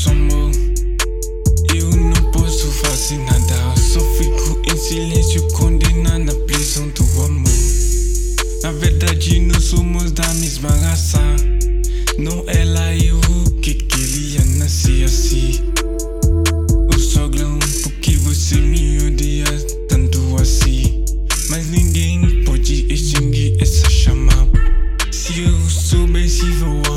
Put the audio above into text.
nosso amor. Eu não posso fazer nada, eu só fico em silêncio, condenado na prisão do amor. Na verdade nós somos da mesma raça, não ela e eu que queria nascer assim. Eu sou grão porque você me odeia tanto assim, mas ninguém pode extinguir essa chama. Se eu soubesse vou